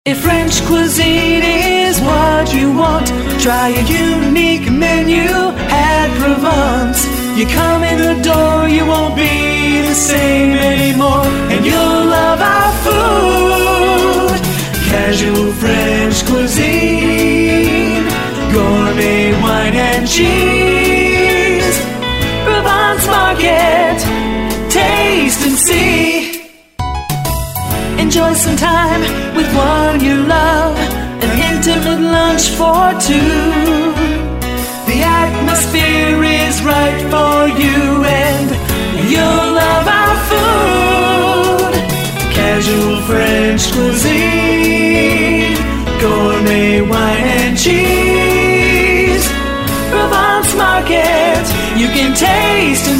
If French cuisine is what you want, try a unique menu at Provence. You come in the door, you won't be the same anymore, and you'll love our food. Casual French cuisine, gourmet wine and cheese. Provence Market, taste and see. Enjoy some time with one you love, an intimate lunch for two. The atmosphere is right for you, and you'll love our food. Casual French cuisine, gourmet wine and cheese. Provence Market, you can taste